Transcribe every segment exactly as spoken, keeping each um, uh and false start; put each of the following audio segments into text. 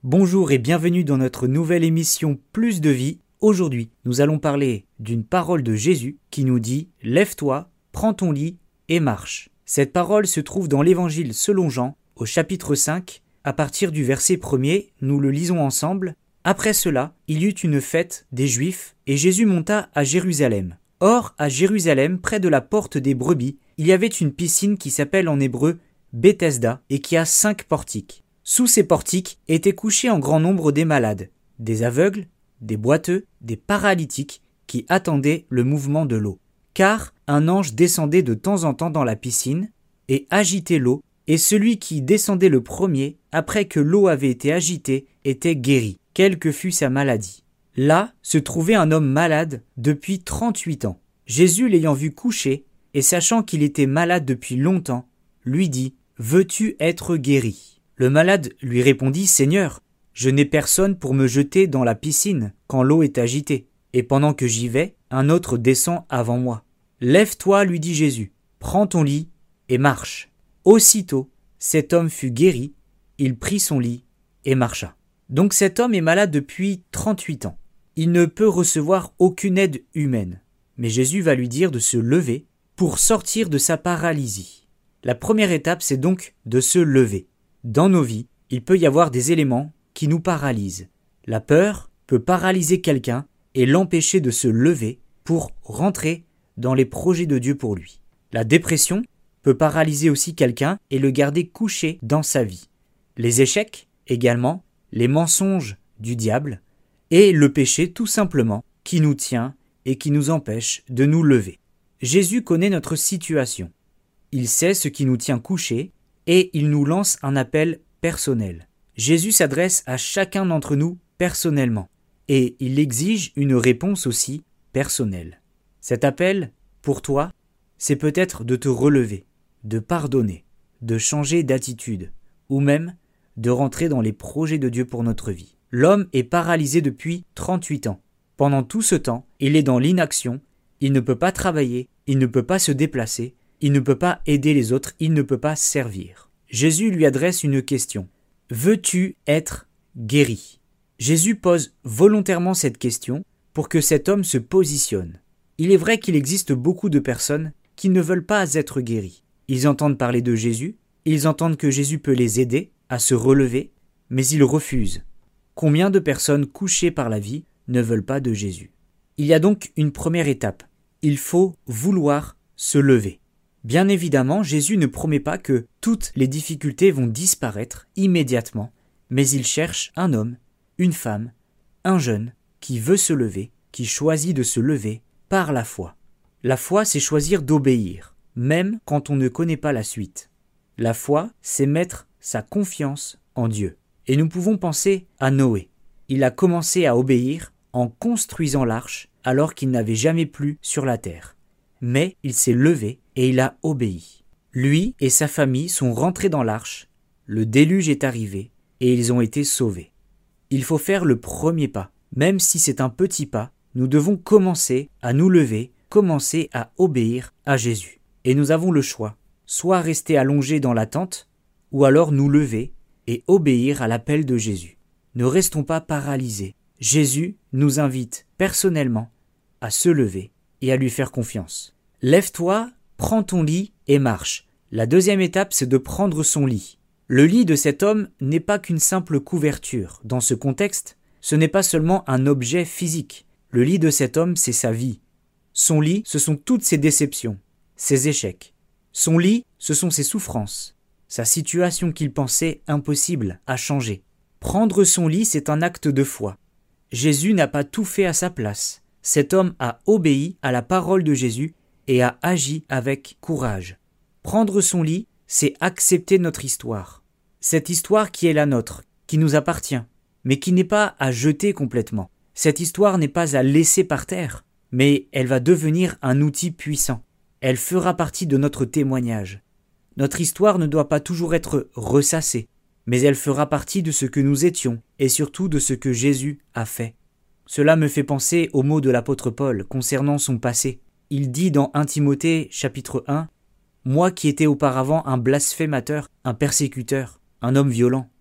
Bonjour et bienvenue dans notre nouvelle émission Plus de vie. Aujourd'hui, nous allons parler d'une parole de Jésus qui nous dit « Lève-toi, prends ton lit et marche ». Cette parole se trouve dans l'Évangile selon Jean, au chapitre cinq. À partir du verset premier, nous le lisons ensemble. « Après cela, il y eut une fête des Juifs et Jésus monta à Jérusalem. Or, à Jérusalem, près de la porte des brebis, il y avait une piscine qui s'appelle en hébreu Bethesda et qui a cinq portiques. Sous ces portiques étaient couchés en grand nombre des malades, des aveugles, des boiteux, des paralytiques qui attendaient le mouvement de l'eau. Car un ange descendait de temps en temps dans la piscine et agitait l'eau, et celui qui descendait le premier, après que l'eau avait été agitée, était guéri, quelle que fût sa maladie. Là se trouvait un homme malade depuis trente-huit ans. Jésus l'ayant vu couché, et sachant qu'il était malade depuis longtemps, lui dit « Veux-tu être guéri ?» Le malade lui répondit « Seigneur, je n'ai personne pour me jeter dans la piscine quand l'eau est agitée, et pendant que j'y vais, un autre descend avant moi. Lève-toi, lui dit Jésus, prends ton lit et marche. » Aussitôt, cet homme fut guéri, il prit son lit et marcha. Donc cet homme est malade depuis trente-huit ans. Il ne peut recevoir aucune aide humaine, mais Jésus va lui dire de se lever pour sortir de sa paralysie. La première étape, c'est donc de se lever. Dans nos vies, il peut y avoir des éléments qui nous paralysent. La peur peut paralyser quelqu'un et l'empêcher de se lever pour rentrer dans les projets de Dieu pour lui. La dépression peut paralyser aussi quelqu'un et le garder couché dans sa vie. Les échecs, également, les mensonges du diable et le péché tout simplement qui nous tient et qui nous empêche de nous lever. Jésus connaît notre situation. Il sait ce qui nous tient couchés et il nous lance un appel personnel. Jésus s'adresse à chacun d'entre nous personnellement et il exige une réponse aussi personnelle. Cet appel, pour toi, c'est peut-être de te relever, de pardonner, de changer d'attitude ou même de rentrer dans les projets de Dieu pour notre vie. L'homme est paralysé depuis trente-huit ans. Pendant tout ce temps, il est dans l'inaction, il ne peut pas travailler, il ne peut pas se déplacer, il ne peut pas aider les autres, il ne peut pas servir. Jésus lui adresse une question. Veux-tu être guéri ? Jésus pose volontairement cette question pour que cet homme se positionne. Il est vrai qu'il existe beaucoup de personnes qui ne veulent pas être guéries. Ils entendent parler de Jésus, ils entendent que Jésus peut les aider à se relever, mais ils refusent. Combien de personnes couchées par la vie ne veulent pas de Jésus ? Il y a donc une première étape. Il faut vouloir se lever. Bien évidemment, Jésus ne promet pas que toutes les difficultés vont disparaître immédiatement, mais il cherche un homme, une femme, un jeune qui veut se lever, qui choisit de se lever par la foi. La foi, c'est choisir d'obéir, même quand on ne connaît pas la suite. La foi, c'est mettre sa confiance en Dieu. Et nous pouvons penser à Noé. Il a commencé à obéir en construisant l'arche alors qu'il n'avait jamais plu sur la terre. Mais il s'est levé et il a obéi. Lui et sa famille sont rentrés dans l'arche, le déluge est arrivé et ils ont été sauvés. Il faut faire le premier pas. Même si c'est un petit pas, nous devons commencer à nous lever, commencer à obéir à Jésus. Et nous avons le choix, soit rester allongés dans la tente, ou alors nous lever et obéir à l'appel de Jésus. Ne restons pas paralysés. Jésus nous invite personnellement à se lever et à lui faire confiance. Lève-toi, prends ton lit et marche. La deuxième étape, c'est de prendre son lit. Le lit de cet homme n'est pas qu'une simple couverture. Dans ce contexte, ce n'est pas seulement un objet physique. Le lit de cet homme, c'est sa vie. Son lit, ce sont toutes ses déceptions, ses échecs. Son lit, ce sont ses souffrances, sa situation qu'il pensait impossible à changer. Prendre son lit, c'est un acte de foi. Jésus n'a pas tout fait à sa place. Cet homme a obéi à la parole de Jésus et a agi avec courage. Prendre son lit, c'est accepter notre histoire. Cette histoire qui est la nôtre, qui nous appartient, mais qui n'est pas à jeter complètement. Cette histoire n'est pas à laisser par terre, mais elle va devenir un outil puissant. Elle fera partie de notre témoignage. Notre histoire ne doit pas toujours être ressassée, mais elle fera partie de ce que nous étions et surtout de ce que Jésus a fait. Cela me fait penser aux mots de l'apôtre Paul concernant son passé. Il dit dans un Timothée chapitre un « Moi qui étais auparavant un blasphémateur, un persécuteur, un homme violent.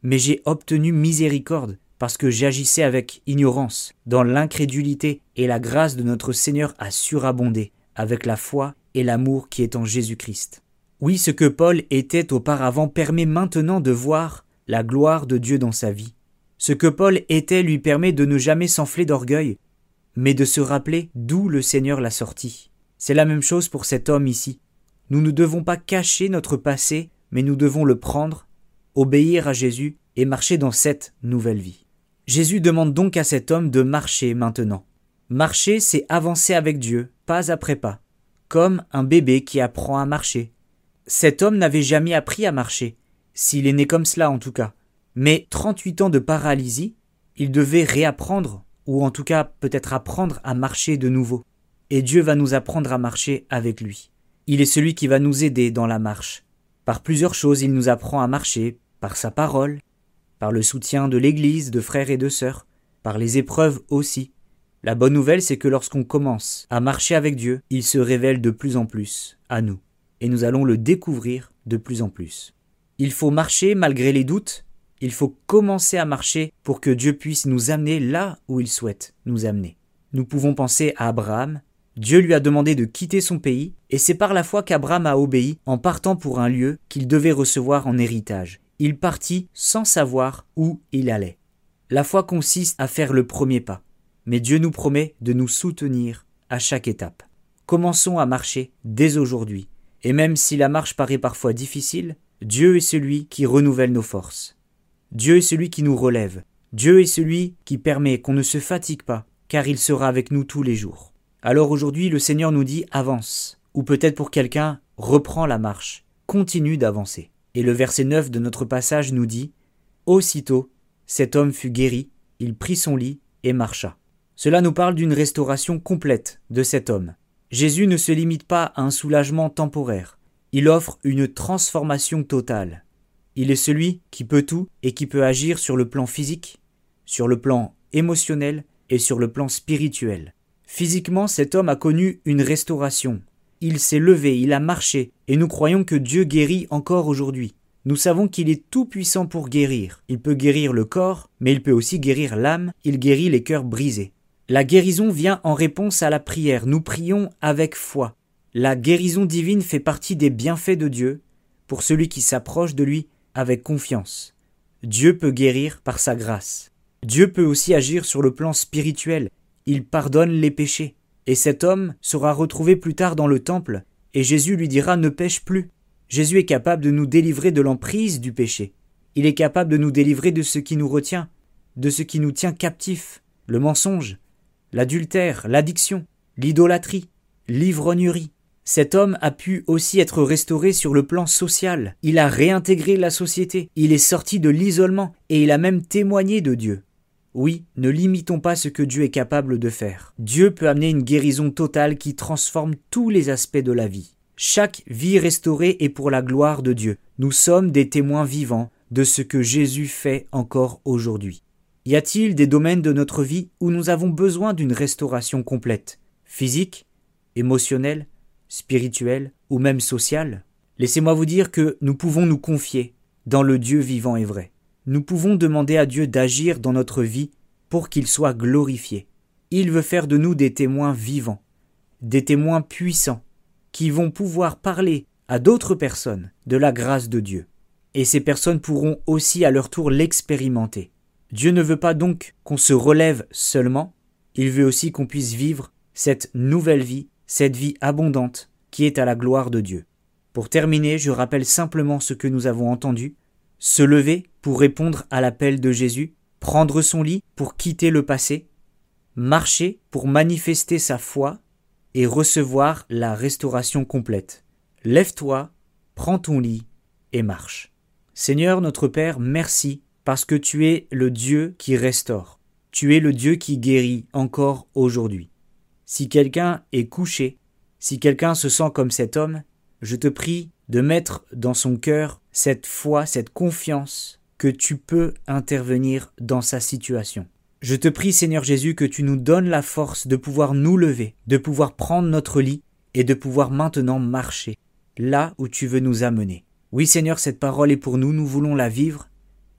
mais j'ai obtenu miséricorde parce que j'agissais avec ignorance, dans l'incrédulité, et la grâce de notre Seigneur a surabondé avec la foi et l'amour qui est en Jésus-Christ. Oui, ce que Paul était auparavant permet maintenant de voir la gloire de Dieu dans sa vie. Ce que Paul était lui permet de ne jamais s'enfler d'orgueil, mais de se rappeler d'où le Seigneur l'a sorti. C'est la même chose pour cet homme ici. Nous ne devons pas cacher notre passé, mais nous devons le prendre, obéir à Jésus et marcher dans cette nouvelle vie. Jésus demande donc à cet homme de marcher maintenant. Marcher, c'est avancer avec Dieu, pas après pas, comme un bébé qui apprend à marcher. Cet homme n'avait jamais appris à marcher, s'il est né comme cela en tout cas. Mais trente-huit ans de paralysie, il devait réapprendre, ou en tout cas peut-être apprendre à marcher de nouveau. Et Dieu va nous apprendre à marcher avec lui. Il est celui qui va nous aider dans la marche. Par plusieurs choses, il nous apprend à marcher, par sa parole, par le soutien de l'Église, de frères et de sœurs, par les épreuves aussi. La bonne nouvelle, c'est que lorsqu'on commence à marcher avec Dieu, il se révèle de plus en plus à nous, et nous allons le découvrir de plus en plus. Il faut marcher malgré les doutes, il faut commencer à marcher pour que Dieu puisse nous amener là où il souhaite nous amener. Nous pouvons penser à Abraham. Dieu lui a demandé de quitter son pays, et c'est par la foi qu'Abraham a obéi en partant pour un lieu qu'il devait recevoir en héritage. Il partit sans savoir où il allait. La foi consiste à faire le premier pas, mais Dieu nous promet de nous soutenir à chaque étape. Commençons à marcher dès aujourd'hui, et même si la marche paraît parfois difficile, Dieu est celui qui renouvelle nos forces. Dieu est celui qui nous relève. Dieu est celui qui permet qu'on ne se fatigue pas, car il sera avec nous tous les jours. Alors aujourd'hui, le Seigneur nous dit « avance », ou peut-être pour quelqu'un « reprends la marche, continue d'avancer ». Et le verset neuf de notre passage nous dit « aussitôt, cet homme fut guéri, il prit son lit et marcha ». Cela nous parle d'une restauration complète de cet homme. Jésus ne se limite pas à un soulagement temporaire, il offre une transformation totale. Il est celui qui peut tout et qui peut agir sur le plan physique, sur le plan émotionnel et sur le plan spirituel. Physiquement, cet homme a connu une restauration. Il s'est levé, il a marché, et nous croyons que Dieu guérit encore aujourd'hui. Nous savons qu'il est tout-puissant pour guérir. Il peut guérir le corps, mais il peut aussi guérir l'âme, il guérit les cœurs brisés. La guérison vient en réponse à la prière. Nous prions avec foi. La guérison divine fait partie des bienfaits de Dieu pour celui qui s'approche de lui avec confiance. Dieu peut guérir par sa grâce. Dieu peut aussi agir sur le plan spirituel. Il pardonne les péchés. Et cet homme sera retrouvé plus tard dans le temple, et Jésus lui dira « ne pêche plus ». Jésus est capable de nous délivrer de l'emprise du péché. Il est capable de nous délivrer de ce qui nous retient, de ce qui nous tient captifs, le mensonge, l'adultère, l'addiction, l'idolâtrie, l'ivrognerie. Cet homme a pu aussi être restauré sur le plan social. Il a réintégré la société, il est sorti de l'isolement, et il a même témoigné de Dieu. Oui, ne limitons pas ce que Dieu est capable de faire. Dieu peut amener une guérison totale qui transforme tous les aspects de la vie. Chaque vie restaurée est pour la gloire de Dieu. Nous sommes des témoins vivants de ce que Jésus fait encore aujourd'hui. Y a-t-il des domaines de notre vie où nous avons besoin d'une restauration complète, physique, émotionnelle, spirituelle ou même sociale? Laissez-moi vous dire que nous pouvons nous confier dans le Dieu vivant et vrai. Nous pouvons demander à Dieu d'agir dans notre vie pour qu'il soit glorifié. Il veut faire de nous des témoins vivants, des témoins puissants, qui vont pouvoir parler à d'autres personnes de la grâce de Dieu. Et ces personnes pourront aussi à leur tour l'expérimenter. Dieu ne veut pas donc qu'on se relève seulement, il veut aussi qu'on puisse vivre cette nouvelle vie, cette vie abondante qui est à la gloire de Dieu. Pour terminer, je rappelle simplement ce que nous avons entendu. Se lever pour répondre à l'appel de Jésus, prendre son lit pour quitter le passé, marcher pour manifester sa foi et recevoir la restauration complète. Lève-toi, prends ton lit et marche. Seigneur notre Père, merci parce que tu es le Dieu qui restaure. Tu es le Dieu qui guérit encore aujourd'hui. Si quelqu'un est couché, si quelqu'un se sent comme cet homme, je te prie de mettre dans son cœur cette foi, cette confiance que tu peux intervenir dans sa situation. Je te prie, Seigneur Jésus, que tu nous donnes la force de pouvoir nous lever, de pouvoir prendre notre lit et de pouvoir maintenant marcher là où tu veux nous amener. Oui, Seigneur, cette parole est pour nous, nous voulons la vivre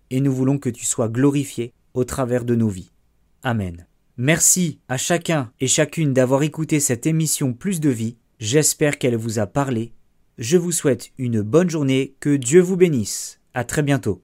et nous voulons que tu sois glorifié au travers de nos vies. Amen. Merci à chacun et chacune d'avoir écouté cette émission Plus de vie. J'espère qu'elle vous a parlé. Je vous souhaite une bonne journée, que Dieu vous bénisse. À très bientôt.